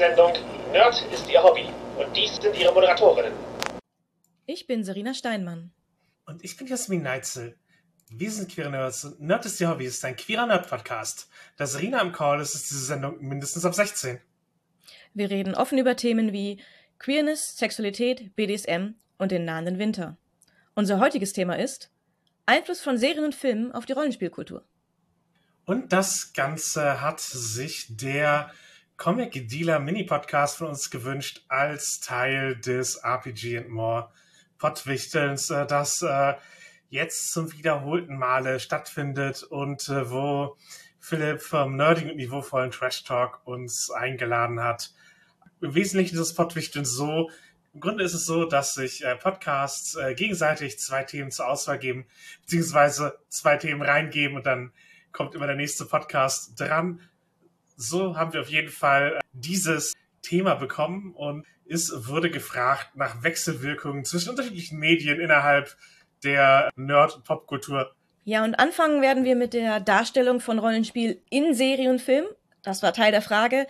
Sendung Nerd ist Ihr Hobby und dies sind Ihre Moderatorinnen. Ich bin Serena Steinmann. Und ich bin Jasmin Neitzel. Wir sind Queere Nerds und Nerd ist Ihr Hobby ist ein queerer Nerd-Podcast. Da Serena im Call ist, ist diese Sendung mindestens ab 16. Wir reden offen über Themen wie Queerness, Sexualität, BDSM und den nahenden Winter. Unser heutiges Thema ist Einfluss von Serien und Filmen auf die Rollenspielkultur. Und das Ganze hat sich der Comic Dealer Mini-Podcast von uns gewünscht als Teil des RPG and More Pottwichtelns, das jetzt zum wiederholten Male stattfindet und wo Philipp vom nerdigen und niveauvollen Trash Talk uns eingeladen hat. Im Wesentlichen ist das Pottwichteln so, im Grunde ist es so, dass sich Podcasts gegenseitig 2 Themen zur Auswahl geben, beziehungsweise 2 Themen reingeben und dann kommt immer der nächste Podcast dran. So haben wir auf jeden Fall dieses Thema bekommen und es wurde gefragt nach Wechselwirkungen zwischen unterschiedlichen Medien innerhalb der Nerd- und Popkultur. Ja, und anfangen werden wir mit der Darstellung von Rollenspiel in Serie und Film. Das war Teil der Frage.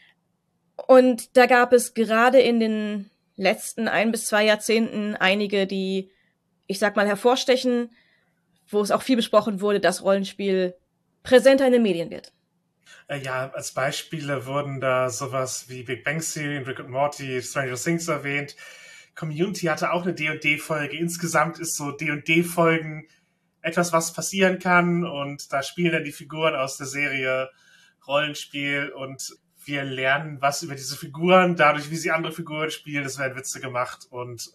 Und da gab es gerade in den letzten 1 bis 2 Jahrzehnten einige, die, ich sag mal, hervorstechen, wo es auch viel besprochen wurde, dass Rollenspiel präsenter in den Medien wird. Ja, als Beispiele wurden da sowas wie Big Bang Theory, Rick and Morty, Stranger Things erwähnt. Community hatte auch eine D&D-Folge. Insgesamt ist so D&D-Folgen etwas, was passieren kann. Und da spielen dann die Figuren aus der Serie Rollenspiel. Und wir lernen was über diese Figuren, dadurch, wie sie andere Figuren spielen. Es werden Witze gemacht. Und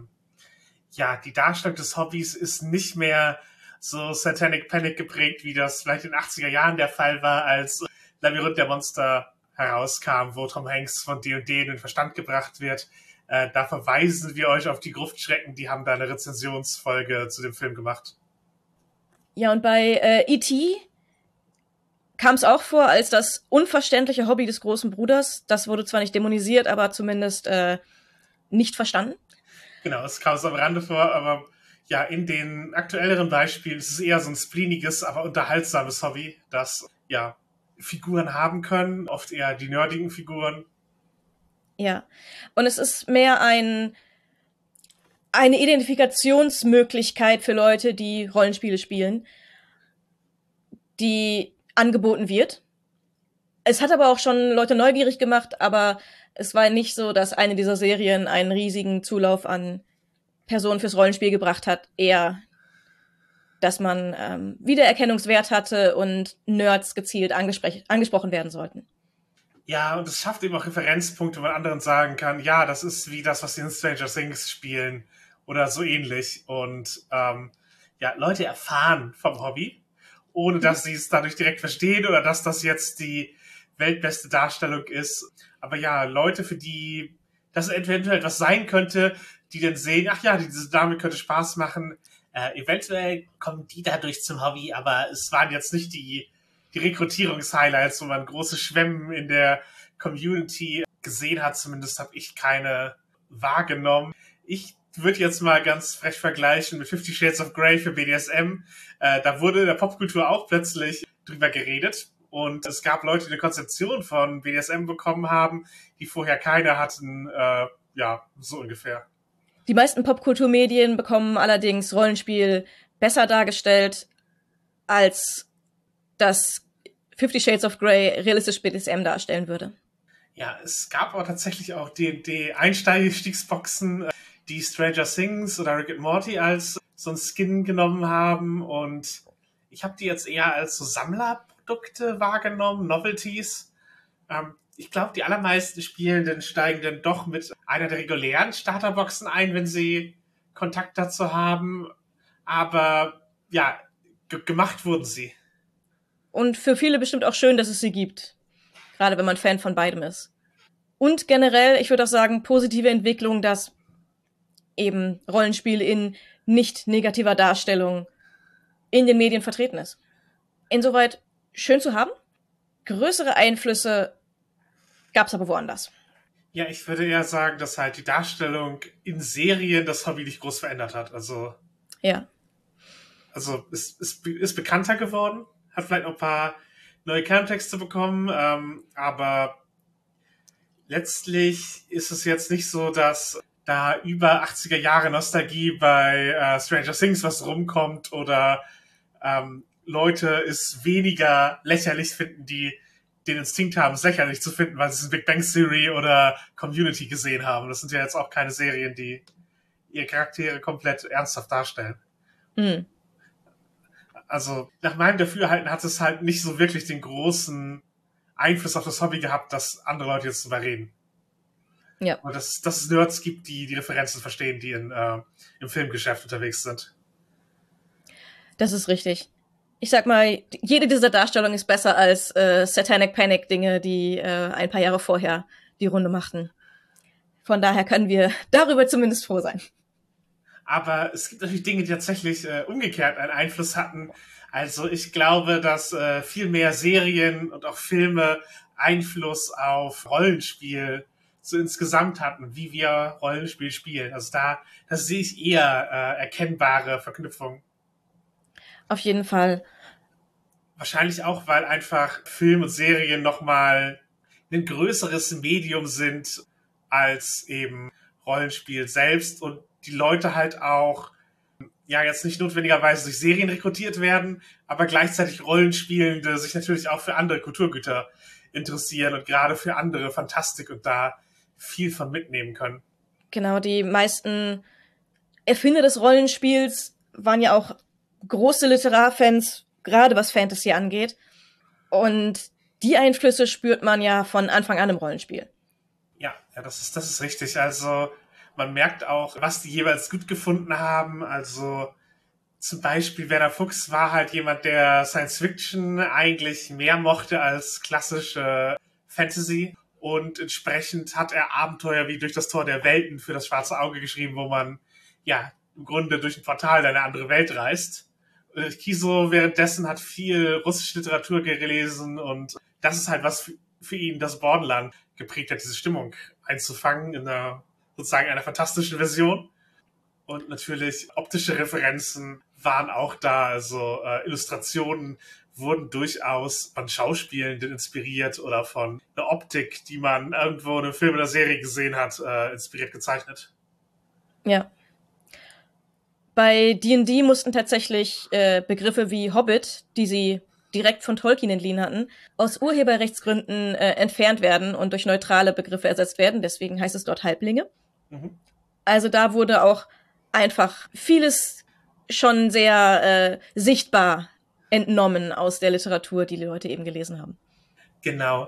ja, die Darstellung des Hobbys ist nicht mehr so Satanic Panic geprägt, wie das vielleicht in den 80er Jahren der Fall war, als Labyrinth der Monster herauskam, wo Tom Hanks von D&D in den Verstand gebracht wird. Da verweisen wir euch auf die Gruftschrecken, die haben da eine Rezensionsfolge zu dem Film gemacht. Ja, und bei E.T. kam es auch vor als das unverständliche Hobby des großen Bruders. Das wurde zwar nicht dämonisiert, aber zumindest nicht verstanden. Genau, es kam so am Rande vor, aber ja, in den aktuelleren Beispielen ist es eher so ein spleeniges, aber unterhaltsames Hobby, das ja Figuren haben können, oft eher die nerdigen Figuren. Ja, und es ist mehr eine Identifikationsmöglichkeit für Leute, die Rollenspiele spielen, die angeboten wird. Es hat aber auch schon Leute neugierig gemacht, aber es war nicht so, dass eine dieser Serien einen riesigen Zulauf an Personen fürs Rollenspiel gebracht hat, eher, dass man Wiedererkennungswert hatte und Nerds gezielt angesprochen werden sollten. Ja, und es schafft eben auch Referenzpunkte, wo man anderen sagen kann, ja, das ist wie das, was sie in Stranger Things spielen oder so ähnlich. Und ja, Leute erfahren vom Hobby, ohne dass sie es dadurch direkt verstehen oder dass das jetzt die weltbeste Darstellung ist. Aber ja, Leute, für die das eventuell etwas sein könnte, die dann sehen, ach ja, diese Dame könnte Spaß machen. Eventuell kommen die dadurch zum Hobby, aber es waren jetzt nicht die Rekrutierungshighlights, wo man große Schwemmen in der Community gesehen hat. Zumindest habe ich keine wahrgenommen. Ich würde jetzt mal ganz frech vergleichen mit 50 Shades of Grey für BDSM. Da wurde in der Popkultur auch plötzlich drüber geredet. Und es gab Leute, die eine Konzeption von BDSM bekommen haben, die vorher keine hatten. Ja, so ungefähr. Die meisten Popkulturmedien bekommen allerdings Rollenspiel besser dargestellt, als das 50 Shades of Grey realistisch BDSM darstellen würde. Ja, es gab aber tatsächlich auch die Einstiegsboxen, die Stranger Things oder Rick and Morty als so ein Skin genommen haben. Und ich habe die jetzt eher als so Sammlerprodukte wahrgenommen, Novelties. Ich glaube, die allermeisten Spielenden steigen dann doch mit einer der regulären Starterboxen ein, wenn sie Kontakt dazu haben. Aber ja, gemacht wurden sie. Und für viele bestimmt auch schön, dass es sie gibt. Gerade wenn man Fan von beidem ist. Und generell, ich würde auch sagen, positive Entwicklung, dass eben Rollenspiel in nicht negativer Darstellung in den Medien vertreten ist. Insoweit schön zu haben. Größere Einflüsse gab es aber woanders. Ja, ich würde eher sagen, dass halt die Darstellung in Serien das Hobby nicht groß verändert hat. Also ist bekannter geworden, hat vielleicht noch ein paar neue Kerntexte bekommen, aber letztlich ist es jetzt nicht so, dass da über 80er Jahre Nostalgie bei Stranger Things was rumkommt oder Leute es weniger lächerlich finden, die den Instinkt haben, es lächerlich zu finden, weil sie es in Big Bang Theory oder Community gesehen haben. Das sind ja jetzt auch keine Serien, die ihre Charaktere komplett ernsthaft darstellen. Mhm. Also nach meinem Dafürhalten hat es halt nicht so wirklich den großen Einfluss auf das Hobby gehabt, dass andere Leute jetzt drüber reden. Ja. Und dass es Nerds gibt, die die Referenzen verstehen, die im Filmgeschäft unterwegs sind. Das ist richtig. Ich sag mal, jede dieser Darstellungen ist besser als Satanic Panic Dinge, die ein paar Jahre vorher die Runde machten. Von daher können wir darüber zumindest froh sein. Aber es gibt natürlich Dinge, die tatsächlich umgekehrt einen Einfluss hatten. Also ich glaube, dass viel mehr Serien und auch Filme Einfluss auf Rollenspiel so insgesamt hatten, wie wir Rollenspiel spielen. Also da sehe ich eher erkennbare Verknüpfungen. Auf jeden Fall. Wahrscheinlich auch, weil einfach Film und Serien nochmal ein größeres Medium sind als eben Rollenspiel selbst und die Leute halt auch ja jetzt nicht notwendigerweise durch Serien rekrutiert werden, aber gleichzeitig Rollenspielende sich natürlich auch für andere Kulturgüter interessieren und gerade für andere Fantastik und da viel von mitnehmen können. Genau, die meisten Erfinder des Rollenspiels waren ja auch große Literarfans, gerade was Fantasy angeht. Und die Einflüsse spürt man ja von Anfang an im Rollenspiel. Ja, das ist richtig. Also man merkt auch, was die jeweils gut gefunden haben. Also zum Beispiel Werner Fuchs war halt jemand, der Science Fiction eigentlich mehr mochte als klassische Fantasy. Und entsprechend hat er Abenteuer wie Durch das Tor der Welten für das Schwarze Auge geschrieben, wo man ja im Grunde durch ein Portal in eine andere Welt reist. Kiso währenddessen hat viel russische Literatur gelesen und das ist halt was für ihn das Borderland geprägt hat, diese Stimmung einzufangen in sozusagen einer fantastischen Version. Und natürlich optische Referenzen waren auch da, also Illustrationen wurden durchaus von Schauspielenden inspiriert oder von einer Optik, die man irgendwo in einem Film oder Serie gesehen hat, inspiriert gezeichnet. Ja. Bei D&D mussten tatsächlich Begriffe wie Hobbit, die sie direkt von Tolkien entliehen hatten, aus Urheberrechtsgründen entfernt werden und durch neutrale Begriffe ersetzt werden. Deswegen heißt es dort Halblinge. Mhm. Also da wurde auch einfach vieles schon sehr sichtbar entnommen aus der Literatur, die Leute eben gelesen haben. Genau.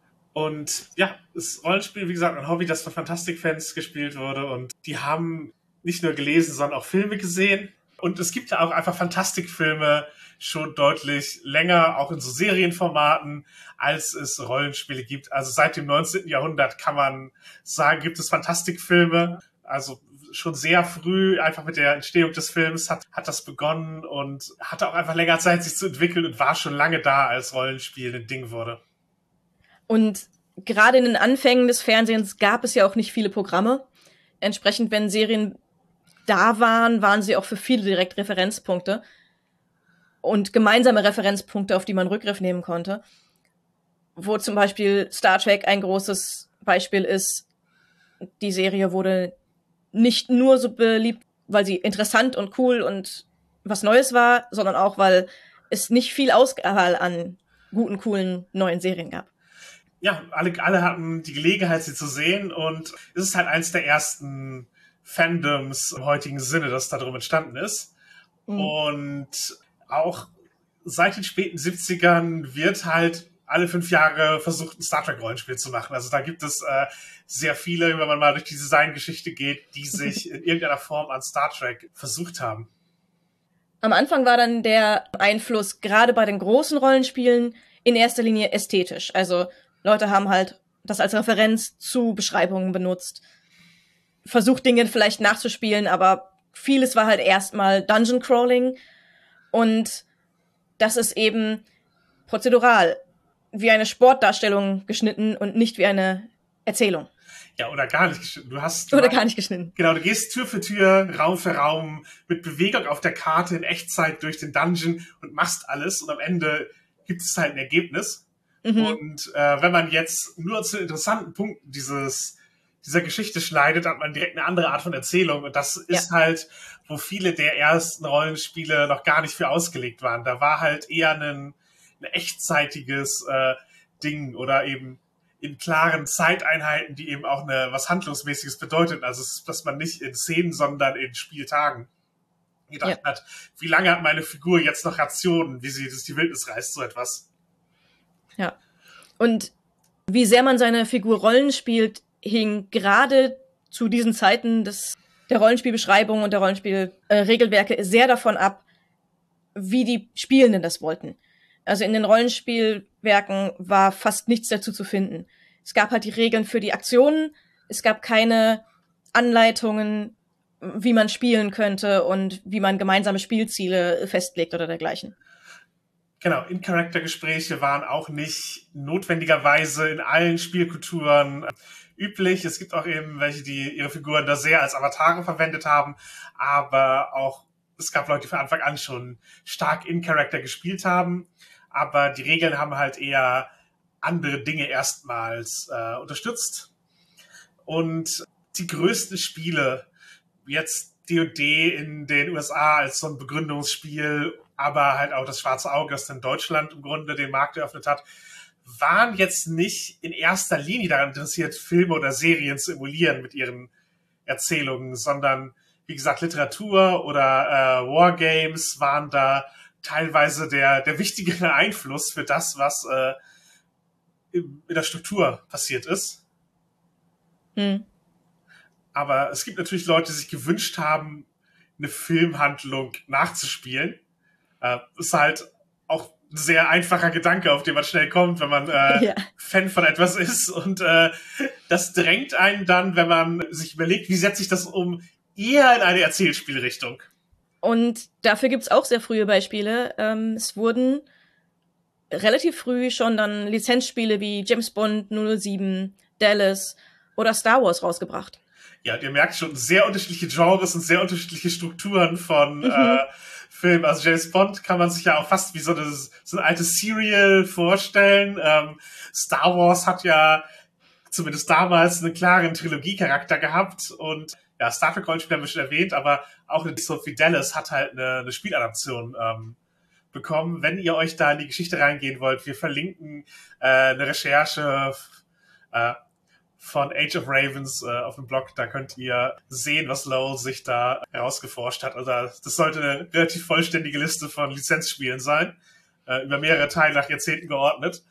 Und ja, das Rollenspiel, wie gesagt, ein Hobby, das von Fantastik-Fans gespielt wurde. Und die haben nicht nur gelesen, sondern auch Filme gesehen. Und es gibt ja auch einfach Fantastikfilme schon deutlich länger, auch in so Serienformaten, als es Rollenspiele gibt. Also seit dem 19. Jahrhundert kann man sagen, gibt es Fantastikfilme. Also schon sehr früh, einfach mit der Entstehung des Films, hat das begonnen und hatte auch einfach länger Zeit, sich zu entwickeln und war schon lange da, als Rollenspiel ein Ding wurde. Und gerade in den Anfängen des Fernsehens gab es ja auch nicht viele Programme. Entsprechend, wenn Serien da waren sie auch für viele direkt Referenzpunkte und gemeinsame Referenzpunkte, auf die man Rückgriff nehmen konnte. Wo zum Beispiel Star Trek ein großes Beispiel ist. Die Serie wurde nicht nur so beliebt, weil sie interessant und cool und was Neues war, sondern auch, weil es nicht viel Auswahl an guten, coolen neuen Serien gab. Ja, alle hatten die Gelegenheit, sie zu sehen und es ist halt eins der ersten Fandoms im heutigen Sinne, das da drum entstanden ist. Mhm. Und auch seit den späten 70ern wird halt alle 5 Jahre versucht, ein Star Trek-Rollenspiel zu machen. Also da gibt es sehr viele, wenn man mal durch die Designgeschichte geht, die sich in irgendeiner Form an Star Trek versucht haben. Am Anfang war dann der Einfluss gerade bei den großen Rollenspielen in erster Linie ästhetisch. Also Leute haben halt das als Referenz zu Beschreibungen benutzt. Versucht, Dinge vielleicht nachzuspielen, aber vieles war halt erstmal Dungeon Crawling. Und das ist eben prozedural, wie eine Sportdarstellung geschnitten und nicht wie eine Erzählung. Ja, oder gar nicht geschnitten. Gar nicht geschnitten. Genau, du gehst Tür für Tür, Raum für Raum, mit Bewegung auf der Karte in Echtzeit durch den Dungeon und machst alles. Und am Ende gibt es halt ein Ergebnis. Und wenn man jetzt nur zu interessanten Punkten dieser Geschichte schneidet, hat man direkt eine andere Art von Erzählung. Und das ist halt, wo viele der ersten Rollenspiele noch gar nicht für ausgelegt waren. Da war halt eher ein echtzeitiges Ding oder eben in klaren Zeiteinheiten, die eben auch was Handlungsmäßiges bedeutet. Also, dass man nicht in Szenen, sondern in Spieltagen gedacht hat, wie lange hat meine Figur jetzt noch Rationen, wie sie durch die Wildnis reist, so etwas. Ja. Und wie sehr man seine Figur Rollen spielt, hing gerade zu diesen Zeiten der Rollenspielbeschreibung und der Rollenspielregelwerke sehr davon ab, wie die Spielenden das wollten. Also in den Rollenspielwerken war fast nichts dazu zu finden. Es gab halt die Regeln für die Aktionen, es gab keine Anleitungen, wie man spielen könnte und wie man gemeinsame Spielziele festlegt oder dergleichen. Genau, In-Character-Gespräche waren auch nicht notwendigerweise in allen Spielkulturen üblich. Es gibt auch eben welche, die ihre Figuren da sehr als Avatare verwendet haben, aber auch es gab Leute, die von Anfang an schon stark In-Character gespielt haben, aber die Regeln haben halt eher andere Dinge erstmals unterstützt. Und die größten Spiele, jetzt D&D in den USA als so ein Begründungsspiel, aber halt auch das Schwarze Auge, das in Deutschland im Grunde den Markt eröffnet hat, waren jetzt nicht in erster Linie daran interessiert, Filme oder Serien zu emulieren mit ihren Erzählungen, sondern, wie gesagt, Literatur oder Wargames waren da teilweise der wichtigere Einfluss für das, was in der Struktur passiert ist. Aber es gibt natürlich Leute, die sich gewünscht haben, eine Filmhandlung nachzuspielen. Ist halt auch ein sehr einfacher Gedanke, auf den man schnell kommt, wenn man Fan von etwas ist. Und das drängt einen dann, wenn man sich überlegt, wie setze ich das um, eher in eine Erzählspielrichtung. Und dafür gibt's auch sehr frühe Beispiele. Es wurden relativ früh schon dann Lizenzspiele wie James Bond 007, Dallas oder Star Wars rausgebracht. Ja, ihr merkt schon, sehr unterschiedliche Genres und sehr unterschiedliche Strukturen von Filmen. Also James Bond kann man sich ja auch fast wie so ein altes Serial vorstellen. Star Wars hat ja zumindest damals einen klaren Trilogiecharakter gehabt und ja, Star Trek Rollenspiel haben wir schon erwähnt, aber auch Sophie Dallas hat halt eine Spieladaption bekommen. Wenn ihr euch da in die Geschichte reingehen wollt, wir verlinken eine Recherche von Age of Ravens auf dem Blog, da könnt ihr sehen, was Lowell sich da herausgeforscht hat. Also das sollte eine relativ vollständige Liste von Lizenzspielen sein, über mehrere Teile nach Jahrzehnten geordnet.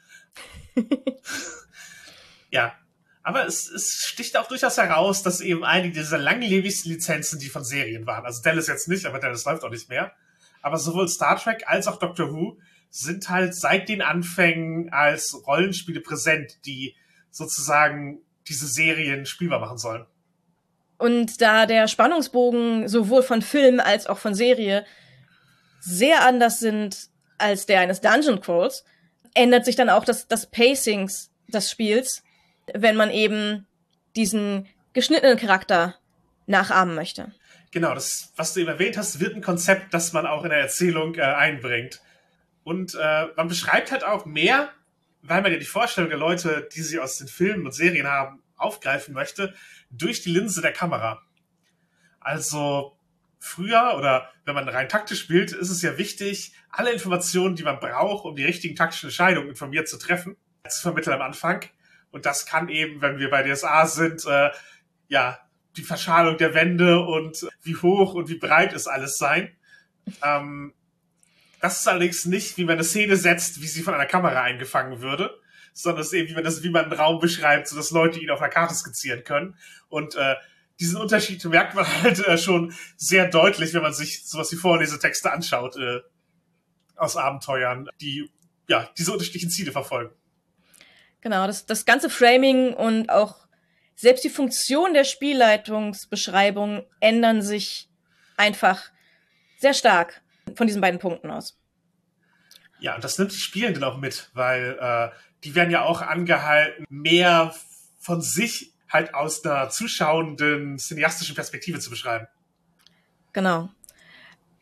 Ja, aber es sticht auch durchaus heraus, dass eben einige dieser langlebigsten Lizenzen, die von Serien waren, also Dallas jetzt nicht, aber Dallas läuft auch nicht mehr, aber sowohl Star Trek als auch Doctor Who sind halt seit den Anfängen als Rollenspiele präsent, die sozusagen diese Serien spielbar machen sollen. Und da der Spannungsbogen sowohl von Film als auch von Serie sehr anders sind als der eines Dungeon Crawls, ändert sich dann auch das Pacing des Spiels, wenn man eben diesen geschnittenen Charakter nachahmen möchte. Genau, das, was du eben erwähnt hast, wird ein Konzept, das man auch in der Erzählung einbringt. Und man beschreibt halt auch mehr, weil man ja die Vorstellung der Leute, die sie aus den Filmen und Serien haben, aufgreifen möchte, durch die Linse der Kamera. Also früher oder wenn man rein taktisch spielt, ist es ja wichtig, alle Informationen, die man braucht, um die richtigen taktischen Entscheidungen informiert zu treffen, zu vermitteln am Anfang. Und das kann eben, wenn wir bei DSA sind, die Verschalung der Wände und wie hoch und wie breit es alles sein. Das ist allerdings nicht, wie man eine Szene setzt, wie sie von einer Kamera eingefangen würde, sondern es ist eben, wie man einen Raum beschreibt, sodass Leute ihn auf einer Karte skizzieren können. Und diesen Unterschied merkt man halt schon sehr deutlich, wenn man sich sowas wie Vorlesetexte anschaut aus Abenteuern, die diese unterschiedlichen Ziele verfolgen. Genau, das ganze Framing und auch selbst die Funktion der Spielleitungsbeschreibung ändern sich einfach sehr stark von diesen beiden Punkten aus. Ja, und das nimmt die Spielenden auch mit, weil die werden ja auch angehalten, mehr von sich halt aus einer zuschauenden, cineastischen Perspektive zu beschreiben. Genau.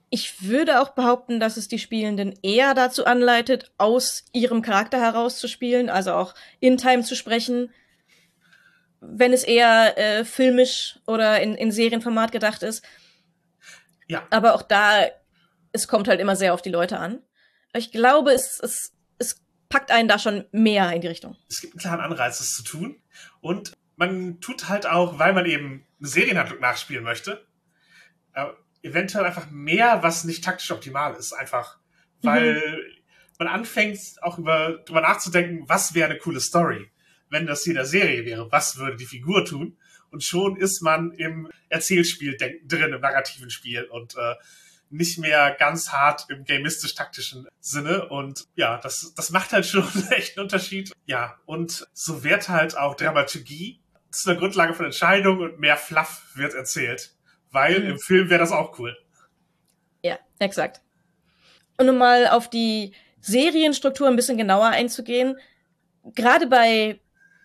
Ich würde auch behaupten, dass es die Spielenden eher dazu anleitet, aus ihrem Charakter heraus zu spielen, also auch in Time zu sprechen, wenn es eher filmisch oder in Serienformat gedacht ist. Ja. Aber auch da, es kommt halt immer sehr auf die Leute an. Ich glaube, es packt einen da schon mehr in die Richtung. Es gibt einen klaren Anreiz, das zu tun. Und man tut halt auch, weil man eben eine Serienhandlung nachspielen möchte, eventuell einfach mehr, was nicht taktisch optimal ist. Einfach, weil man anfängt, auch drüber nachzudenken, was wäre eine coole Story, wenn das hier in der Serie wäre. Was würde die Figur tun? Und schon ist man im Erzählspiel drin, im narrativen Spiel und nicht mehr ganz hart im gamistisch-taktischen Sinne. Und ja, das macht halt schon echt einen Unterschied. Ja, und so wird halt auch Dramaturgie zu einer Grundlage von Entscheidungen und mehr Fluff wird erzählt. Weil im Film wäre das auch cool. Ja, exakt. Und um mal auf die Serienstruktur ein bisschen genauer einzugehen, gerade bei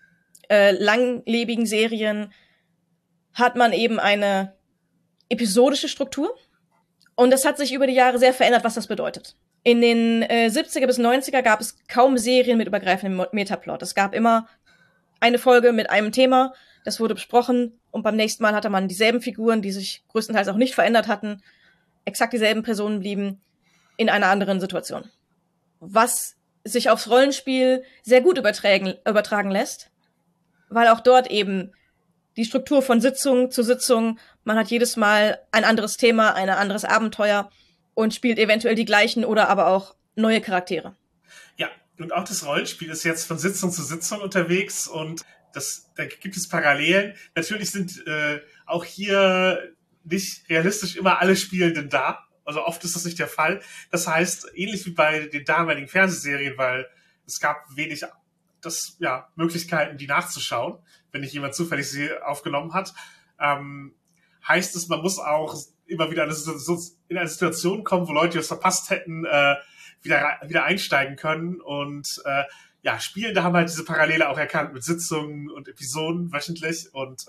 langlebigen Serien hat man eben eine episodische Struktur. Und das hat sich über die Jahre sehr verändert, was das bedeutet. In den 70er bis 90er gab es kaum Serien mit übergreifendem Metaplot. Es gab immer eine Folge mit einem Thema, das wurde besprochen und beim nächsten Mal hatte man dieselben Figuren, die sich größtenteils auch nicht verändert hatten, exakt dieselben Personen blieben, in einer anderen Situation. Was sich aufs Rollenspiel sehr gut übertragen lässt, weil auch dort eben die Struktur von Sitzung zu Sitzung, man hat jedes Mal ein anderes Thema, ein anderes Abenteuer und spielt eventuell die gleichen oder aber auch neue Charaktere. Ja, und auch das Rollenspiel ist jetzt von Sitzung zu Sitzung unterwegs und da gibt es Parallelen. Natürlich sind auch hier nicht realistisch immer alle Spielenden da. Also oft ist das nicht der Fall. Das heißt, ähnlich wie bei den damaligen Fernsehserien, weil es gab wenig Möglichkeiten, die nachzuschauen, wenn nicht jemand zufällig sie aufgenommen hat, heißt es, man muss auch immer wieder in eine Situation kommen, wo Leute, die es verpasst hätten, wieder einsteigen können. Und Spielende haben halt diese Parallele auch erkannt mit Sitzungen und Episoden wöchentlich. Und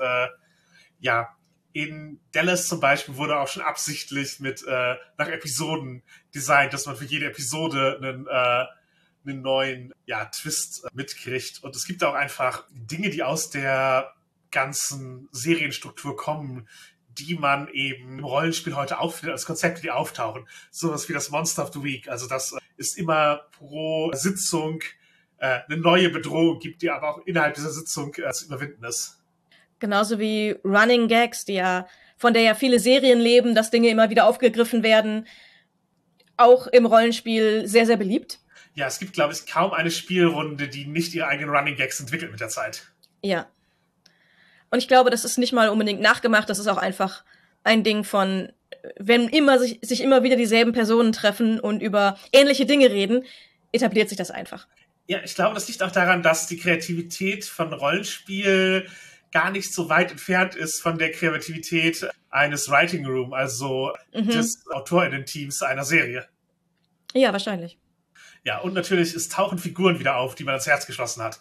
in Dallas zum Beispiel wurde auch schon absichtlich nach Episoden designt, dass man für jede Episode einen neuen Twist mitkriegt. Und es gibt auch einfach Dinge, die aus der ganzen Serienstruktur kommen, die man eben im Rollenspiel heute auffindet, als Konzepte, die auftauchen. Sowas wie das Monster of the Week. Also das ist immer pro Sitzung eine neue Bedrohung gibt, die aber auch innerhalb dieser Sitzung zu überwinden ist. Genauso wie Running Gags, von der ja viele Serien leben, dass Dinge immer wieder aufgegriffen werden. Auch im Rollenspiel sehr, sehr beliebt. Ja, es gibt, glaube ich, kaum eine Spielrunde, die nicht ihre eigenen Running Gags entwickelt mit der Zeit. Ja. Und ich glaube, das ist nicht mal unbedingt nachgemacht, das ist auch einfach ein Ding von, wenn sich immer wieder dieselben Personen treffen und über ähnliche Dinge reden, etabliert sich das einfach. Ja, ich glaube, das liegt auch daran, dass die Kreativität von Rollenspiel gar nicht so weit entfernt ist von der Kreativität eines Writing Room, also des AutorInnen-Teams einer Serie. Ja, wahrscheinlich. Ja, und natürlich, es tauchen Figuren wieder auf, die man ans Herz geschlossen hat.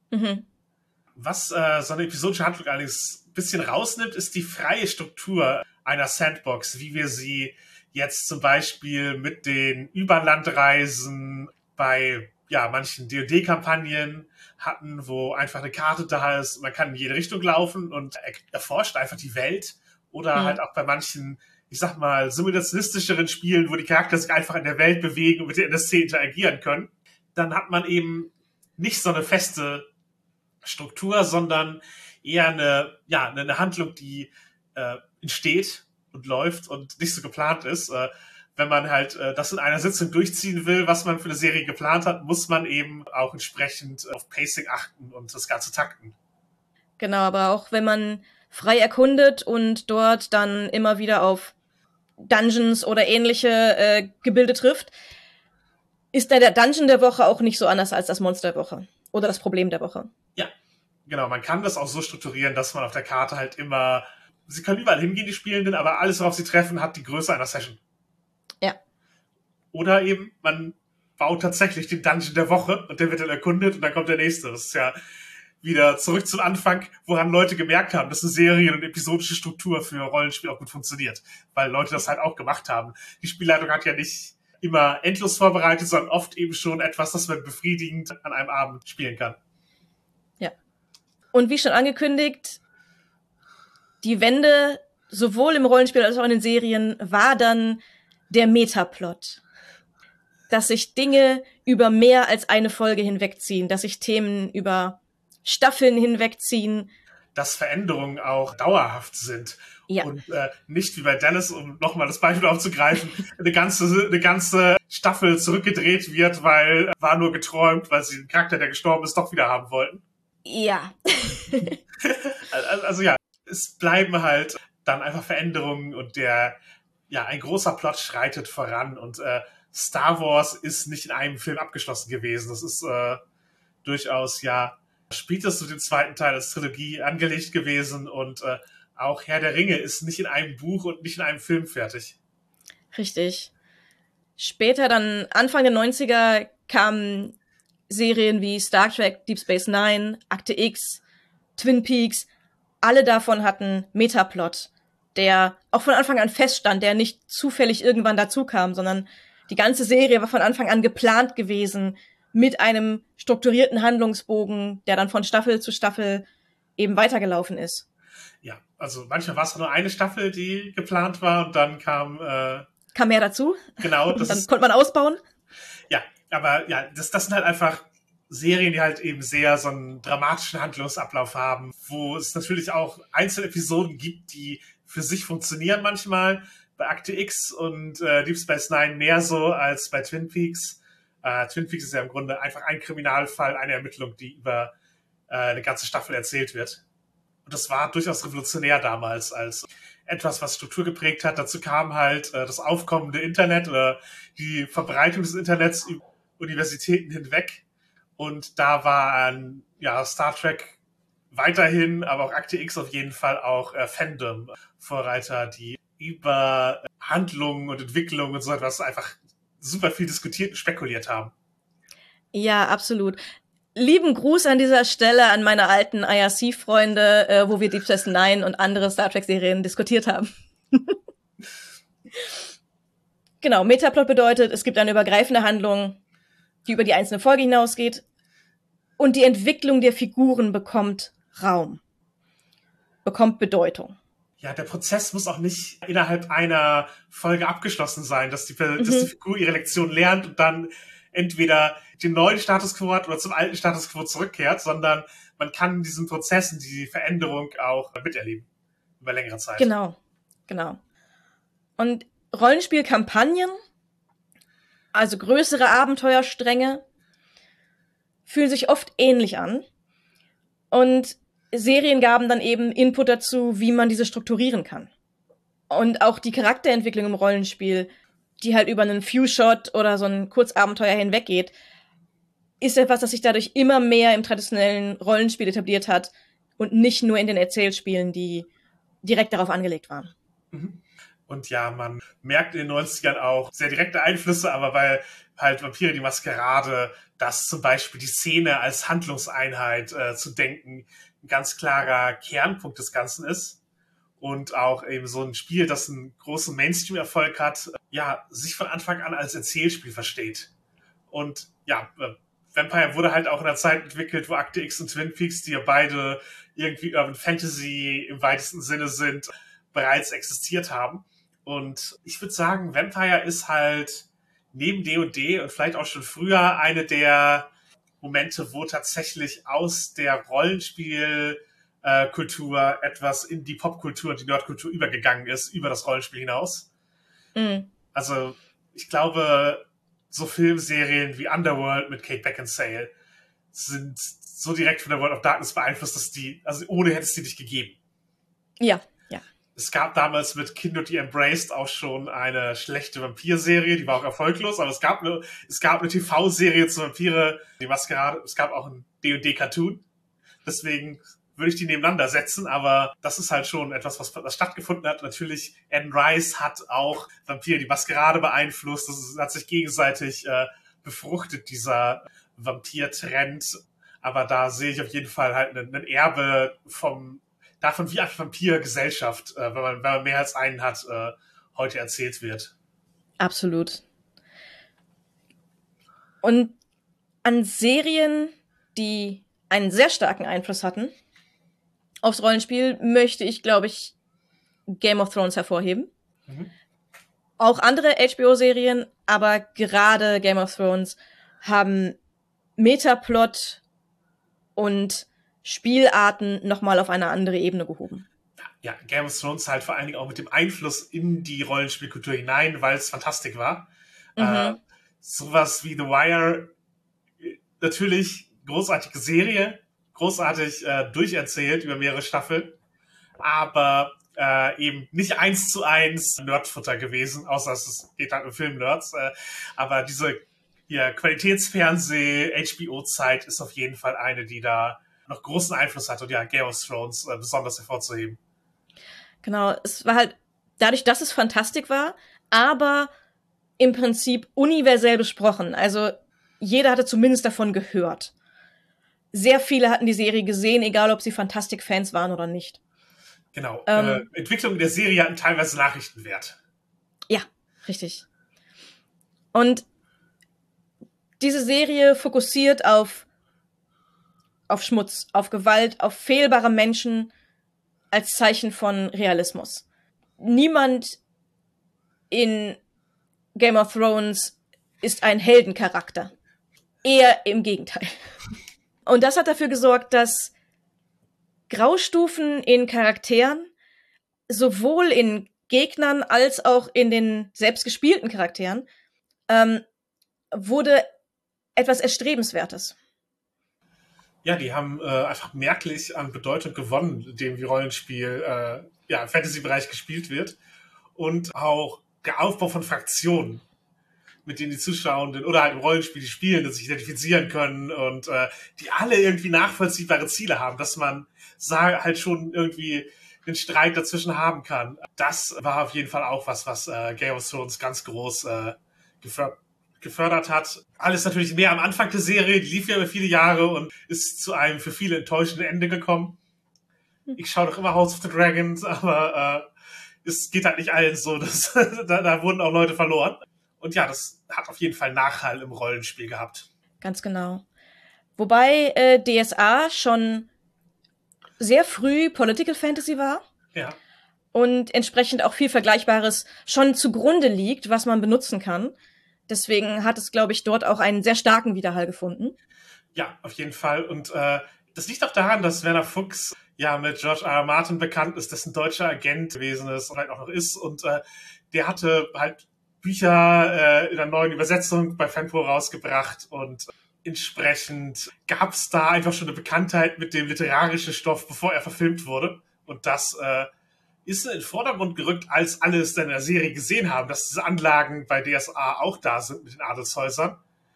Was so eine episodische Handlung allerdings ein bisschen rausnimmt, ist die freie Struktur einer Sandbox, wie wir sie jetzt zum Beispiel mit den Überlandreisen bei manchen DoD-Kampagnen hatten, wo einfach eine Karte da ist, man kann in jede Richtung laufen und erforscht einfach die Welt. Oder halt auch bei manchen, ich sag mal, simulationistischeren Spielen, wo die Charaktere sich einfach in der Welt bewegen und mit der NSC interagieren können. Dann hat man eben nicht so eine feste Struktur, sondern eher eine Handlung, die entsteht und läuft und nicht so geplant ist. Wenn man halt das in einer Sitzung durchziehen will, was man für eine Serie geplant hat, muss man eben auch entsprechend auf Pacing achten und das Ganze takten. Genau, aber auch wenn man frei erkundet und dort dann immer wieder auf Dungeons oder ähnliche Gebilde trifft, ist der Dungeon der Woche auch nicht so anders als das Monster der Woche oder das Problem der Woche. Ja, genau. Man kann das auch so strukturieren, dass man auf der Karte halt immer, sie können überall hingehen, die Spielenden, aber alles, worauf sie treffen, hat die Größe einer Session. Ja. Oder eben, man baut tatsächlich den Dungeon der Woche und der wird dann erkundet und dann kommt der nächste. Das ist ja wieder zurück zum Anfang, woran Leute gemerkt haben, dass eine Serien- und episodische Struktur für Rollenspiel auch gut funktioniert, weil Leute das halt auch gemacht haben. Die Spielleitung hat ja nicht immer endlos vorbereitet, sondern oft eben schon etwas, das man befriedigend an einem Abend spielen kann. Ja. Und wie schon angekündigt, die Wende sowohl im Rollenspiel als auch in den Serien war dann der Metaplot. Dass sich Dinge über mehr als eine Folge hinwegziehen, dass sich Themen über Staffeln hinwegziehen. Dass Veränderungen auch dauerhaft sind. Ja. Und nicht wie bei Dallas, um nochmal das Beispiel aufzugreifen, eine ganze Staffel zurückgedreht wird, weil war nur geträumt, weil sie den Charakter, der gestorben ist, doch wieder haben wollten. Ja. Also ja, es bleiben halt dann einfach Veränderungen und ein großer Plot schreitet voran und Star Wars ist nicht in einem Film abgeschlossen gewesen. Das ist durchaus spätestens den zweiten Teil als Trilogie angelegt gewesen und auch Herr der Ringe ist nicht in einem Buch und nicht in einem Film fertig. Richtig. Später, dann Anfang der 90er, kamen Serien wie Star Trek, Deep Space Nine, Akte X, Twin Peaks. Alle davon hatten Metaplot, der auch von Anfang an feststand, der nicht zufällig irgendwann dazu kam, sondern die ganze Serie war von Anfang an geplant gewesen mit einem strukturierten Handlungsbogen, der dann von Staffel zu Staffel eben weitergelaufen ist. Ja, also manchmal war es nur eine Staffel, die geplant war und dann kam mehr dazu. Genau. Dann konnte man ausbauen. Ja, aber das sind halt einfach Serien, die halt eben sehr so einen dramatischen Handlungsablauf haben, wo es natürlich auch einzelne Episoden gibt, die für sich funktionieren manchmal. Bei Akte X und Deep Space Nine mehr so als bei Twin Peaks. Twin Peaks ist ja im Grunde einfach ein Kriminalfall, eine Ermittlung, die über eine ganze Staffel erzählt wird. Und das war durchaus revolutionär damals als etwas, was Struktur geprägt hat. Dazu kam halt das aufkommende Internet oder die Verbreitung des Internets über Universitäten hinweg. Und da waren Star Trek weiterhin, aber auch Akte X auf jeden Fall auch Fandom, Vorreiter, die über Handlungen und Entwicklungen und so etwas einfach super viel diskutiert und spekuliert haben. Ja, absolut. Lieben Gruß an dieser Stelle an meine alten IRC-Freunde, wo wir Deep Space Nine und andere Star Trek-Serien diskutiert haben. Genau, Metaplot bedeutet, es gibt eine übergreifende Handlung, die über die einzelne Folge hinausgeht und die Entwicklung der Figuren bekommt Raum, bekommt Bedeutung. Ja, der Prozess muss auch nicht innerhalb einer Folge abgeschlossen sein, dass die Figur ihre Lektion lernt und dann entweder den neuen Status Quo hat oder zum alten Status Quo zurückkehrt, sondern man kann diesen Prozessen die Veränderung auch miterleben über längere Zeit. Genau. Und Rollenspielkampagnen, also größere Abenteuerstränge, fühlen sich oft ähnlich an. Und Serien gaben dann eben Input dazu, wie man diese strukturieren kann. Und auch die Charakterentwicklung im Rollenspiel, die halt über einen Few-Shot oder so ein Kurzabenteuer hinweggeht, ist etwas, das sich dadurch immer mehr im traditionellen Rollenspiel etabliert hat und nicht nur in den Erzählspielen, die direkt darauf angelegt waren. Und ja, man merkt in den 90ern auch sehr direkte Einflüsse, aber weil halt Vampire die Maskerade, dass zum Beispiel die Szene als Handlungseinheit zu denken, ein ganz klarer Kernpunkt des Ganzen ist. Und auch eben so ein Spiel, das einen großen Mainstream-Erfolg hat, sich von Anfang an als Erzählspiel versteht. Und Vampire wurde halt auch in einer Zeit entwickelt, wo Akte X und Twin Peaks, die ja beide irgendwie Urban Fantasy im weitesten Sinne sind, bereits existiert haben. Und ich würde sagen, Vampire ist halt neben D&D und vielleicht auch schon früher eine der Momente, wo tatsächlich aus der Rollenspielkultur etwas in die Popkultur und die Nerdkultur übergegangen ist, über das Rollenspiel hinaus. Mhm. Also ich glaube, so Filmserien wie Underworld mit Kate Beckinsale sind so direkt von der World of Darkness beeinflusst, dass ohne hätte es die nicht gegeben. Ja. Es gab damals mit Kindred the Embraced auch schon eine schlechte Vampir-Serie, die war auch erfolglos, aber es gab eine TV-Serie zu Vampire, die Maskerade, es gab auch ein D&D-Cartoon. Deswegen würde ich die nebeneinander setzen, aber das ist halt schon etwas, was stattgefunden hat. Natürlich, Anne Rice hat auch Vampire die Maskerade beeinflusst. Das hat sich gegenseitig befruchtet, dieser Vampir-Trend. Aber da sehe ich auf jeden Fall halt ein Erbe davon, wie eine Vampir-Gesellschaft, wenn man mehr als einen hat, heute erzählt wird. Absolut. Und an Serien, die einen sehr starken Einfluss hatten aufs Rollenspiel, möchte ich, glaube ich, Game of Thrones hervorheben. Mhm. Auch andere HBO-Serien, aber gerade Game of Thrones haben Metaplot und Spielarten nochmal auf eine andere Ebene gehoben. Ja, Game of Thrones halt vor allen Dingen auch mit dem Einfluss in die Rollenspielkultur hinein, weil es Fantastik war. Sowas wie The Wire, natürlich großartige Serie, großartig durcherzählt über mehrere Staffeln, aber eben nicht 1:1 Nerdfutter gewesen, außer es geht halt um Film-Nerds. Aber diese Qualitätsfernseh-HBO-Zeit ist auf jeden Fall eine, die da noch großen Einfluss hat und ja, Game of Thrones besonders hervorzuheben. Genau, es war halt dadurch, dass es Fantastik war, aber im Prinzip universell besprochen. Also jeder hatte zumindest davon gehört. Sehr viele hatten die Serie gesehen, egal ob sie Fantastik-Fans waren oder nicht. Genau. Entwicklungen der Serie hatten teilweise Nachrichtenwert. Ja, richtig. Und diese Serie fokussiert auf Schmutz, auf Gewalt, auf fehlbare Menschen als Zeichen von Realismus. Niemand in Game of Thrones ist ein Heldencharakter. Eher im Gegenteil. Und das hat dafür gesorgt, dass Graustufen in Charakteren sowohl in Gegnern als auch in den selbst gespielten Charakteren wurde etwas Erstrebenswertes. Ja, die haben einfach merklich an Bedeutung gewonnen, indem wie Rollenspiel im Fantasy-Bereich gespielt wird. Und auch der Aufbau von Fraktionen, mit denen die Zuschauenden oder halt im Rollenspiel die Spielenden sich identifizieren können und die alle irgendwie nachvollziehbare Ziele haben, dass man halt schon irgendwie den Streit dazwischen haben kann. Das war auf jeden Fall auch was Game of Thrones ganz groß gefördert hat. Alles natürlich mehr am Anfang der Serie, die lief ja über viele Jahre und ist zu einem für viele enttäuschenden Ende gekommen. Ich schaue doch immer House of the Dragons, aber es geht halt nicht allen so. Da wurden auch Leute verloren. Und ja, das hat auf jeden Fall Nachhall im Rollenspiel gehabt. Ganz genau. Wobei DSA schon sehr früh Political Fantasy war. Ja. Und entsprechend auch viel Vergleichbares schon zugrunde liegt, was man benutzen kann. Deswegen hat es, glaube ich, dort auch einen sehr starken Widerhall gefunden. Ja, auf jeden Fall. Und das liegt auch daran, dass Werner Fuchs ja mit George R. R. Martin bekannt ist, dessen deutscher Agent gewesen ist und halt auch noch ist. Und der hatte halt Bücher in einer neuen Übersetzung bei Fanpro rausgebracht und entsprechend gab es da einfach schon eine Bekanntheit mit dem literarischen Stoff, bevor er verfilmt wurde. Und das ist in den Vordergrund gerückt, als alle es dann in der Serie gesehen haben, dass diese Anlagen bei DSA auch da sind mit den Adelshäusern.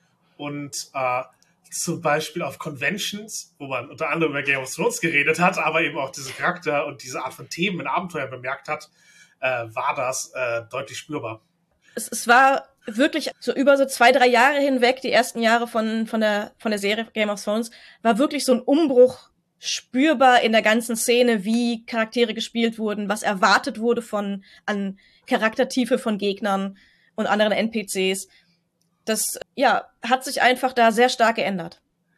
Und zum Beispiel auf Conventions, wo man unter anderem über Game of Thrones geredet hat, aber eben auch diese Charakter und diese Art von Themen in Abenteuern bemerkt hat, war das deutlich spürbar. Es war wirklich über so 2-3 Jahre hinweg, die ersten Jahre von der Serie Game of Thrones, war wirklich so ein Umbruch spürbar in der ganzen Szene, wie Charaktere gespielt wurden, was erwartet wurde an Charaktertiefe von Gegnern und anderen NPCs. Das, hat sich einfach da sehr stark geändert.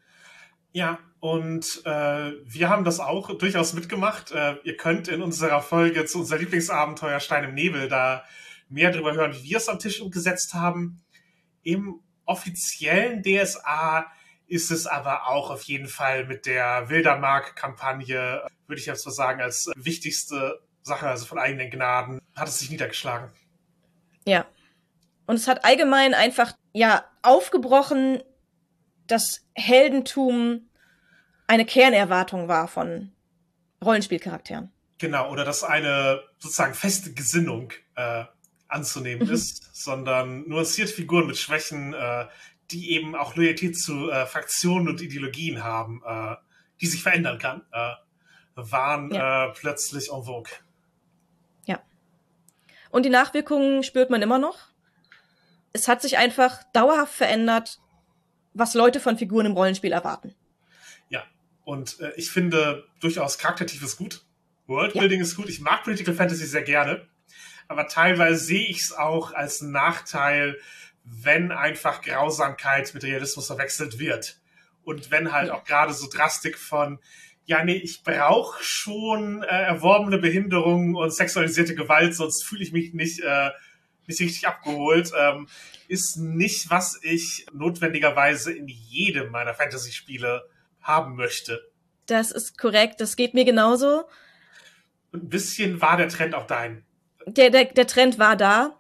Ja, und wir haben das auch durchaus mitgemacht. Ihr könnt in unserer Folge zu unser Lieblingsabenteuer Stein im Nebel da mehr darüber hören, wie wir es am Tisch umgesetzt haben. Im offiziellen DSA ist es aber auch auf jeden Fall mit der Wildermark-Kampagne, würde ich jetzt so sagen, als wichtigste Sache, also von eigenen Gnaden, hat es sich niedergeschlagen. Ja. Und es hat allgemein einfach, aufgebrochen, dass Heldentum eine Kernerwartung war von Rollenspielcharakteren. Genau, oder dass eine sozusagen feste Gesinnung anzunehmen ist, sondern nuancierte Figuren mit Schwächen, die eben auch Loyalität zu Fraktionen und Ideologien haben, die sich verändern kann, waren plötzlich en vogue. Ja. Und die Nachwirkungen spürt man immer noch. Es hat sich einfach dauerhaft verändert, was Leute von Figuren im Rollenspiel erwarten. Und ich finde durchaus charaktertief ist gut. Worldbuilding ist gut. Ich mag Political Fantasy sehr gerne. Aber teilweise sehe ich es auch als Nachteil, wenn einfach Grausamkeit mit Realismus verwechselt wird. Und wenn halt auch gerade so Drastik von, ja, nee, ich brauche schon erworbene Behinderung und sexualisierte Gewalt, sonst fühle ich mich nicht richtig abgeholt, ist nicht, was ich notwendigerweise in jedem meiner Fantasy-Spiele haben möchte. Das ist korrekt, das geht mir genauso. Und ein bisschen war der Trend auch dahin. Der Trend war da,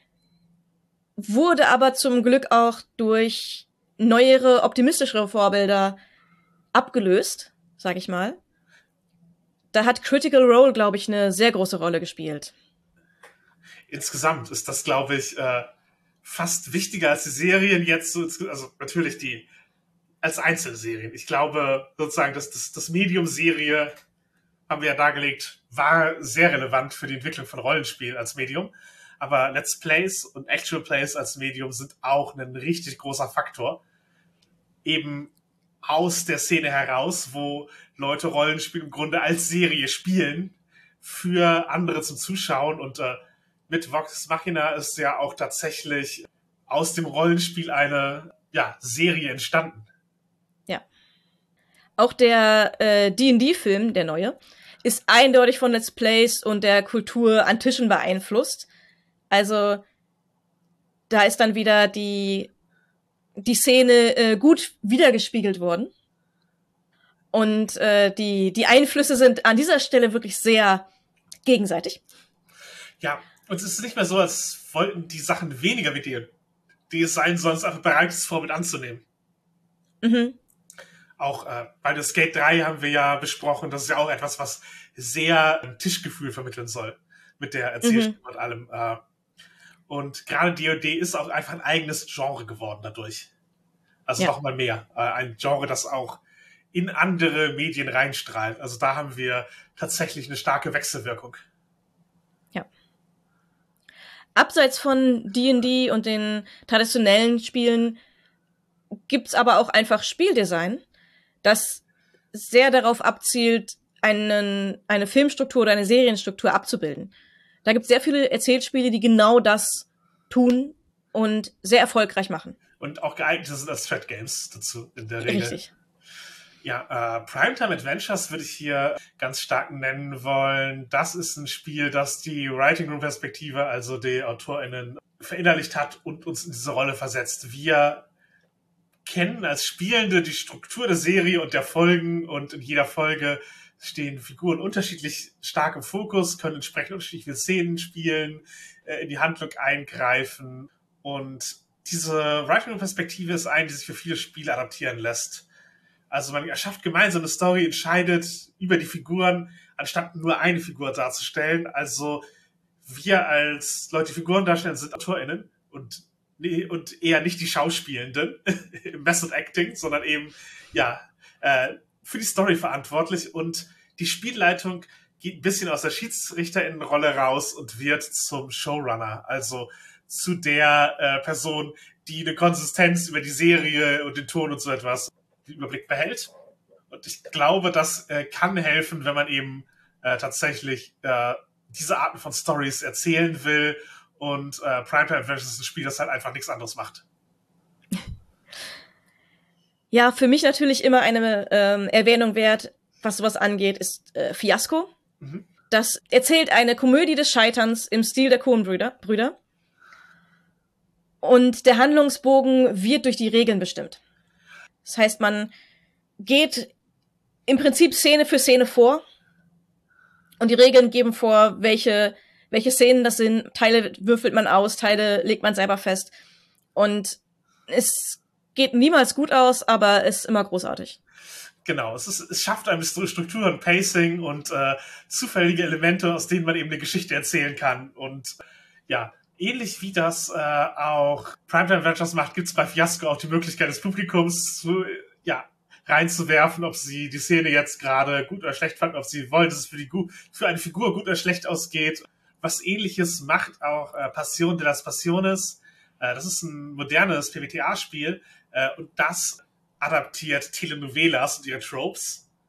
wurde aber zum Glück auch durch neuere, optimistischere Vorbilder abgelöst, sag ich mal. Da hat Critical Role, glaube ich, eine sehr große Rolle gespielt. Insgesamt ist das, glaube ich, fast wichtiger als die Serien jetzt, also natürlich die als Einzelserien. Ich glaube sozusagen, dass das Medium-Serie, haben wir ja dargelegt, war sehr relevant für die Entwicklung von Rollenspiel als Medium. Aber Let's Plays und Actual Plays als Medium sind auch ein richtig großer Faktor. Eben aus der Szene heraus, wo Leute Rollenspiel im Grunde als Serie spielen, für andere zum Zuschauen. Und mit Vox Machina ist ja auch tatsächlich aus dem Rollenspiel eine Serie entstanden. Ja. Auch der D&D-Film, der neue, ist eindeutig von Let's Plays und der Kultur an Tischen beeinflusst. Also da ist dann wieder die Szene gut wiedergespiegelt worden. Und die Einflüsse sind an dieser Stelle wirklich sehr gegenseitig. Ja, und es ist nicht mehr so, als wollten die Sachen weniger mit dir, die es sein sollen, einfach bereit ist, Vorbild anzunehmen. Mhm. Auch bei der Skate 3 haben wir ja besprochen, das ist ja auch etwas, was sehr ein Tischgefühl vermitteln soll. Mit der Erzählstimme und allem. Und gerade D&D ist auch einfach ein eigenes Genre geworden dadurch. Also noch mal mehr. Ein Genre, das auch in andere Medien reinstrahlt. Also da haben wir tatsächlich eine starke Wechselwirkung. Ja. Abseits von D&D und den traditionellen Spielen gibt's aber auch einfach Spieldesign, das sehr darauf abzielt, eine Filmstruktur oder eine Serienstruktur abzubilden. Da gibt's sehr viele Erzählspiele, die genau das tun und sehr erfolgreich machen. Und auch geeignet sind als Thread Games dazu in der Regel. Richtig. Ja, Primetime Adventures würde ich hier ganz stark nennen wollen. Das ist ein Spiel, das die Writing Room Perspektive, also die AutorInnen, verinnerlicht hat und uns in diese Rolle versetzt. Wir kennen als Spielende die Struktur der Serie und der Folgen und in jeder Folge stehen Figuren unterschiedlich stark im Fokus, können entsprechend unterschiedliche Szenen spielen, in die Handlung eingreifen und diese Writing-Perspektive ist eine, die sich für viele Spiele adaptieren lässt. Also man erschafft gemeinsam eine Story, entscheidet über die Figuren, anstatt nur eine Figur darzustellen. Also wir als Leute, die Figuren darstellen, sind AutorInnen und eher nicht die Schauspielenden im Method Acting, sondern eben für die Story verantwortlich. Und die Spielleitung geht ein bisschen aus der SchiedsrichterInnenrolle raus und wird zum Showrunner. Also zu der Person, die eine Konsistenz über die Serie und den Ton und so etwas den Überblick behält. Und ich glaube, das kann helfen, wenn man eben tatsächlich diese Arten von Stories erzählen will. Und Primetime Adventures ist ein Spiel, das halt einfach nichts anderes macht. Ja, für mich natürlich immer eine Erwähnung wert, was sowas angeht, ist Fiasko. Mhm. Das erzählt eine Komödie des Scheiterns im Stil der Coen-Brüder. Und der Handlungsbogen wird durch die Regeln bestimmt. Das heißt, man geht im Prinzip Szene für Szene vor und die Regeln geben vor, welche Szenen das sind. Teile würfelt man aus, Teile legt man selber fest. Und es geht niemals gut aus, aber es ist immer großartig. Genau, es schafft einem Struktur und Pacing und zufällige Elemente, aus denen man eben eine Geschichte erzählen kann. Und ja, ähnlich wie das auch Primetime Adventures macht, gibt es bei Fiasko auch die Möglichkeit des Publikums reinzuwerfen, ob sie die Szene jetzt gerade gut oder schlecht fanden, ob sie wollen, dass es für eine Figur gut oder schlecht ausgeht. Was Ähnliches macht auch Passion de las Pasiones. Das ist ein modernes PBTA-Spiel und das adaptiert Telenovelas und ihre Tropes.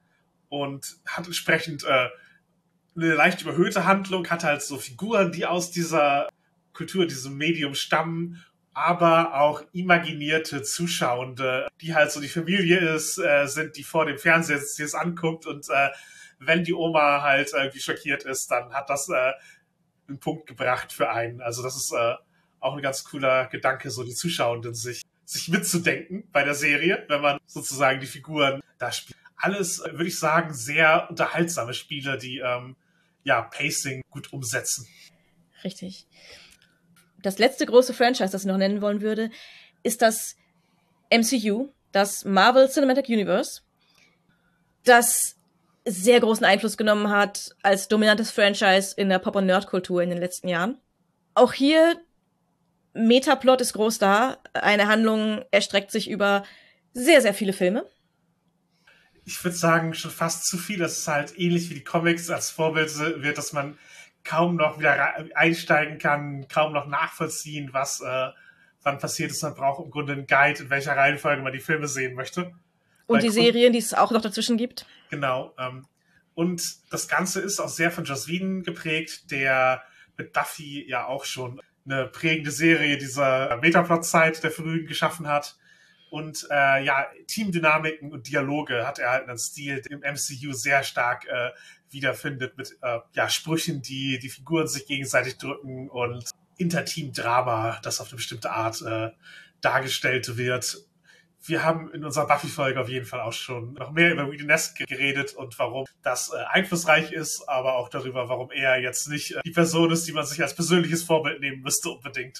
und hat entsprechend eine leicht überhöhte Handlung, hat halt so Figuren, die aus dieser Kultur, diesem Medium stammen, aber auch imaginierte Zuschauende, die halt so die Familie ist, sind, die vor dem Fernseher sitzt, die es anguckt und wenn die Oma halt irgendwie schockiert ist, dann hat das einen Punkt gebracht für einen. Also das ist auch ein ganz cooler Gedanke, so die Zuschauenden sich mitzudenken bei der Serie, wenn man sozusagen die Figuren da spielt. Alles, würde ich sagen, sehr unterhaltsame Spiele, die Pacing gut umsetzen. Richtig. Das letzte große Franchise, das ich noch nennen wollen würde, ist das MCU, das Marvel Cinematic Universe, das sehr großen Einfluss genommen hat als dominantes Franchise in der Pop- und Nerdkultur in den letzten Jahren. Auch hier, Metaplot ist groß da. Eine Handlung erstreckt sich über sehr, sehr viele Filme. Ich würde sagen, schon fast zu viel. Das ist halt ähnlich wie die Comics als Vorbild wird, dass man kaum noch wieder einsteigen kann, kaum noch nachvollziehen, was wann passiert ist. Man braucht im Grunde einen Guide, in welcher Reihenfolge man die Filme sehen möchte. Und die Serien, die es auch noch dazwischen gibt. Genau. Und das Ganze ist auch sehr von Joss Whedon geprägt, der mit Buffy ja auch schon eine prägende Serie dieser Metaplot-Zeit der Frühen geschaffen hat. Und Teamdynamiken und Dialoge hat er halt einen Stil, der im MCU sehr stark wiederfindet, mit Sprüchen, die die Figuren sich gegenseitig drücken und Interteam-Drama, das auf eine bestimmte Art dargestellt wird. Wir haben in unserer Buffy-Folge auf jeden Fall auch schon noch mehr über Whedon-esque geredet und warum das einflussreich ist, aber auch darüber, warum er jetzt nicht die Person ist, die man sich als persönliches Vorbild nehmen müsste unbedingt.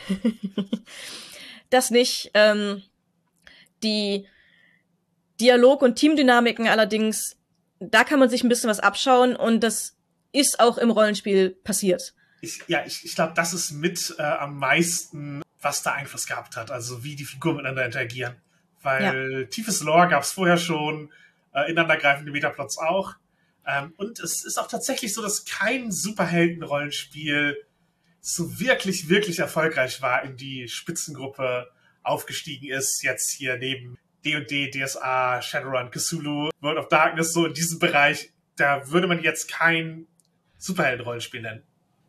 Das nicht. Die Dialog- und Teamdynamiken allerdings, da kann man sich ein bisschen was abschauen und das ist auch im Rollenspiel passiert. Ich glaube, das ist mit am meisten, was da Einfluss gehabt hat, also wie die Figuren miteinander interagieren. Weil tiefes Lore gab es vorher schon, ineinandergreifende Metaplots auch. Und es ist auch tatsächlich so, dass kein Superhelden-Rollenspiel so wirklich, wirklich erfolgreich war, in die Spitzengruppe aufgestiegen ist, jetzt hier neben D&D, DSA, Shadowrun, Cthulhu, World of Darkness, so in diesem Bereich, da würde man jetzt kein Superhelden-Rollenspiel nennen.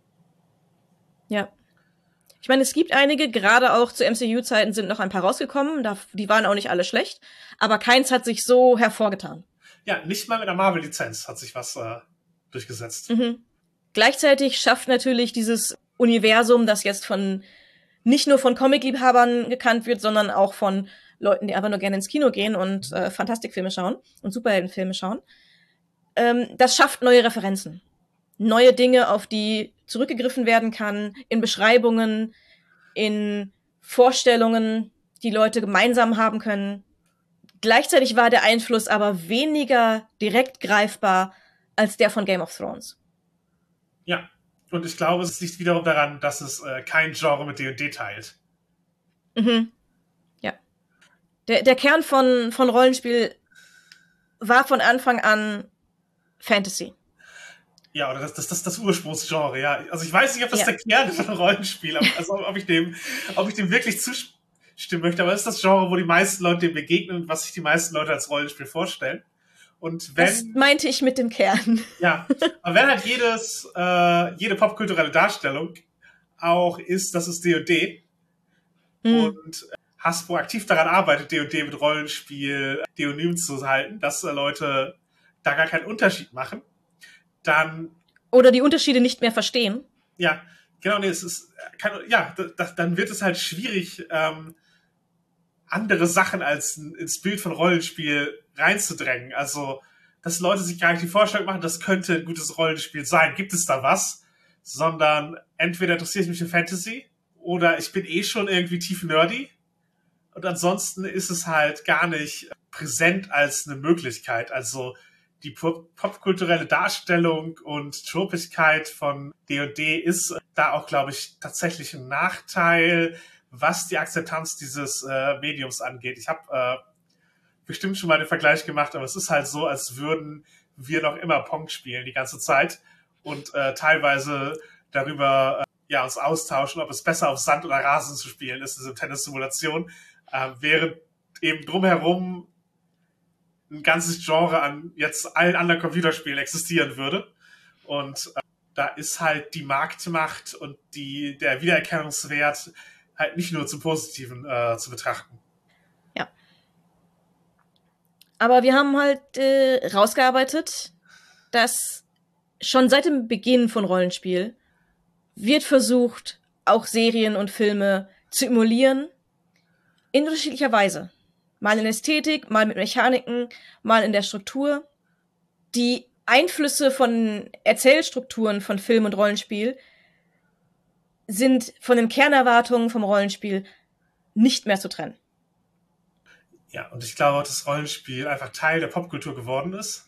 Ja. Ich meine, es gibt einige, gerade auch zu MCU-Zeiten sind noch ein paar rausgekommen, die waren auch nicht alle schlecht, aber keins hat sich so hervorgetan. Ja, nicht mal mit der Marvel-Lizenz hat sich was durchgesetzt. Mhm. Gleichzeitig schafft natürlich dieses Universum, das jetzt nicht nur von Comic-Liebhabern gekannt wird, sondern auch von Leuten, die einfach nur gerne ins Kino gehen und Fantastikfilme schauen und Superheldenfilme schauen. Das schafft neue Referenzen. Neue Dinge, auf die zurückgegriffen werden kann, in Beschreibungen, in Vorstellungen, die Leute gemeinsam haben können. Gleichzeitig war der Einfluss aber weniger direkt greifbar als der von Game of Thrones. Ja, und ich glaube, es liegt wiederum daran, dass es kein Genre mit D&D teilt. Mhm. Ja. Der Kern von Rollenspiel war von Anfang an Fantasy. Ja, oder das Ursprungsgenre, ja. Also ich weiß nicht, ob das der Kern von Rollenspiel, also ob ich dem wirklich zustimmen möchte, aber es ist das Genre, wo die meisten Leute dem begegnen und was sich die meisten Leute als Rollenspiel vorstellen. Und das meinte ich mit dem Kern. Ja, aber wenn halt jede popkulturelle Darstellung auch ist, das ist D&D und Hasbro aktiv daran arbeitet, D&D mit Rollenspiel deonym zu halten, dass Leute da gar keinen Unterschied machen, dann... Oder die Unterschiede nicht mehr verstehen. Ja, genau, nee, dann wird es halt schwierig, andere Sachen als ins Bild von Rollenspiel reinzudrängen. Also, dass Leute sich gar nicht die Vorstellung machen, das könnte ein gutes Rollenspiel sein. Gibt es da was? Sondern entweder interessiert mich für Fantasy oder ich bin schon irgendwie tief nerdy. Und ansonsten ist es halt gar nicht präsent als eine Möglichkeit. Also die popkulturelle Darstellung und Tropigkeit von D&D ist da auch, glaube ich, tatsächlich ein Nachteil, was die Akzeptanz dieses Mediums angeht. Ich habe bestimmt schon mal den Vergleich gemacht, aber es ist halt so, als würden wir noch immer Pong spielen die ganze Zeit und teilweise darüber uns austauschen, ob es besser auf Sand oder Rasen zu spielen ist, diese Tennis-Simulation, während eben drumherum ein ganzes Genre an jetzt allen anderen Computerspielen existieren würde. Und da ist halt die Marktmacht und der Wiedererkennungswert halt nicht nur zum Positiven zu betrachten. Ja. Aber wir haben halt rausgearbeitet, dass schon seit dem Beginn von Rollenspiel wird versucht, auch Serien und Filme zu emulieren, in unterschiedlicher Weise. Mal in Ästhetik, mal mit Mechaniken, mal in der Struktur. Die Einflüsse von Erzählstrukturen von Film und Rollenspiel sind von den Kernerwartungen vom Rollenspiel nicht mehr zu trennen. Ja, und ich glaube auch, dass Rollenspiel einfach Teil der Popkultur geworden ist.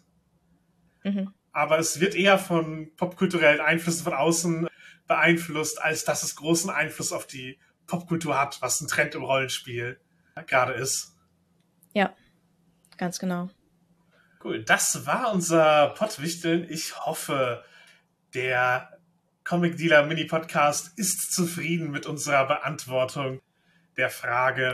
Mhm. Aber es wird eher von popkulturellen Einflüssen von außen beeinflusst, als dass es großen Einfluss auf die Popkultur hat, was ein Trend im Rollenspiel gerade ist. Ja, ganz genau. Cool, das war unser Pottwichteln. Ich hoffe, der Comic Dealer Mini Podcast ist zufrieden mit unserer Beantwortung der Frage.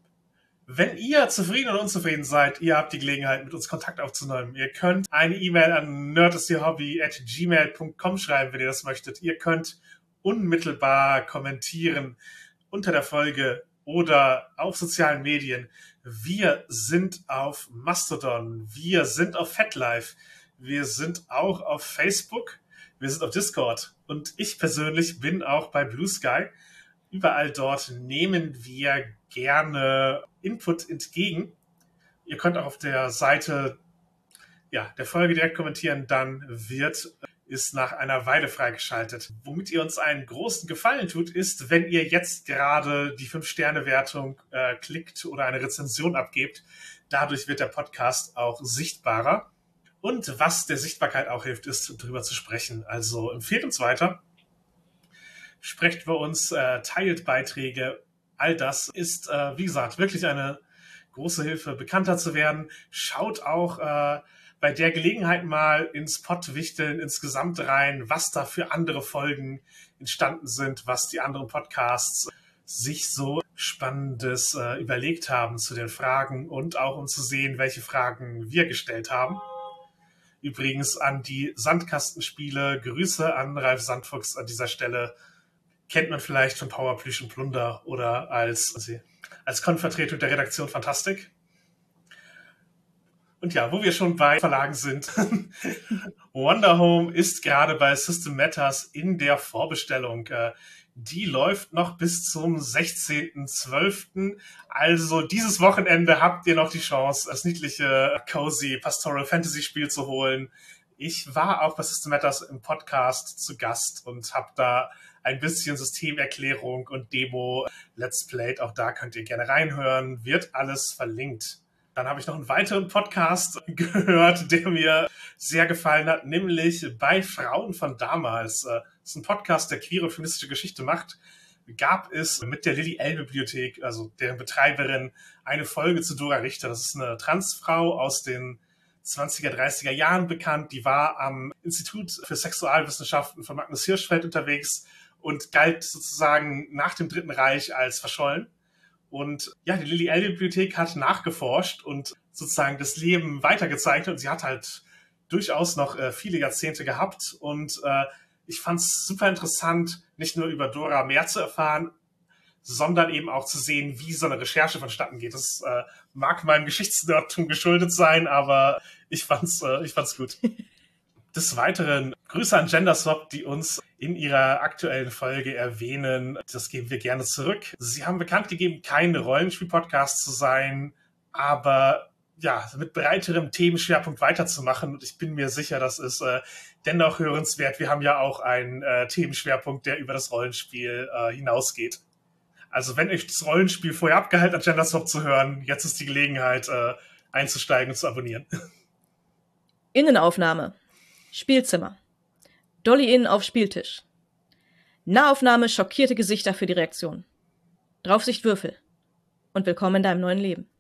Wenn ihr zufrieden oder unzufrieden seid, ihr habt die Gelegenheit, mit uns Kontakt aufzunehmen. Ihr könnt eine E-Mail an nerdistyourhobby@gmail.com schreiben, wenn ihr das möchtet. Ihr könnt unmittelbar kommentieren unter der Folge oder auf sozialen Medien. Wir sind auf Mastodon, wir sind auf FatLife, wir sind auch auf Facebook, wir sind auf Discord und ich persönlich bin auch bei Blue Sky. Überall dort nehmen wir gerne Input entgegen. Ihr könnt auch auf der Seite der Folge direkt kommentieren, dann ist nach einer Weile freigeschaltet. Womit ihr uns einen großen Gefallen tut, ist, wenn ihr jetzt gerade die 5-Sterne-Wertung klickt oder eine Rezension abgebt. Dadurch wird der Podcast auch sichtbarer. Und was der Sichtbarkeit auch hilft, ist, darüber zu sprechen. Also empfehlt uns weiter. Sprecht bei uns, teilt Beiträge. All das ist, wie gesagt, wirklich eine große Hilfe, bekannter zu werden. Schaut auch bei der Gelegenheit mal ins Pottwichteln insgesamt rein, was da für andere Folgen entstanden sind, was die anderen Podcasts sich so Spannendes überlegt haben zu den Fragen und auch um zu sehen, welche Fragen wir gestellt haben. Übrigens an die Sandkastenspiele, Grüße an Ralf Sandfuchs an dieser Stelle. Kennt man vielleicht von Power Plüsch und Plunder oder als Konvertretung der Redaktion Fantastik. Und ja, wo wir schon bei Verlagen sind, Wonder Home ist gerade bei System Matters in der Vorbestellung. Die läuft noch bis zum 16.12. Also dieses Wochenende habt ihr noch die Chance, das niedliche, cozy Pastoral Fantasy Spiel zu holen. Ich war auch bei System Matters im Podcast zu Gast und habe da ein bisschen Systemerklärung und Demo Let's Played. Auch da könnt ihr gerne reinhören. Wird alles verlinkt. Dann habe ich noch einen weiteren Podcast gehört, der mir sehr gefallen hat, nämlich bei Frauen von damals. Das ist ein Podcast, der queere feministische Geschichte macht. Gab es mit der Lilly-L-Bibliothek, also deren Betreiberin, eine Folge zu Dora Richter. Das ist eine Transfrau aus den 20er, 30er Jahren bekannt. Die war am Institut für Sexualwissenschaften von Magnus Hirschfeld unterwegs und galt sozusagen nach dem Dritten Reich als verschollen. Und ja, die Lilly-L-Bibliothek hat nachgeforscht und sozusagen das Leben weitergezeichnet. Und sie hat halt durchaus noch viele Jahrzehnte gehabt. Und ich fand es super interessant, nicht nur über Dora mehr zu erfahren, sondern eben auch zu sehen, wie so eine Recherche vonstatten geht. Das mag meinem Geschichtsnerdtum geschuldet sein, aber ich fand's gut. Des Weiteren Grüße an Genderswap, die uns in ihrer aktuellen Folge erwähnen. Das geben wir gerne zurück. Sie haben bekannt gegeben, kein Rollenspiel-Podcast zu sein, aber ja, mit breiterem Themenschwerpunkt weiterzumachen. Und ich bin mir sicher, das ist dennoch hörenswert. Wir haben ja auch einen Themenschwerpunkt, der über das Rollenspiel hinausgeht. Also wenn euch das Rollenspiel vorher abgehalten hat, Genderswap zu hören, jetzt ist die Gelegenheit, einzusteigen und zu abonnieren. Innenaufnahme. Spielzimmer. Dolly Inn auf Spieltisch. Nahaufnahme schockierte Gesichter für die Reaktion. Draufsicht Würfel. Und willkommen in deinem neuen Leben.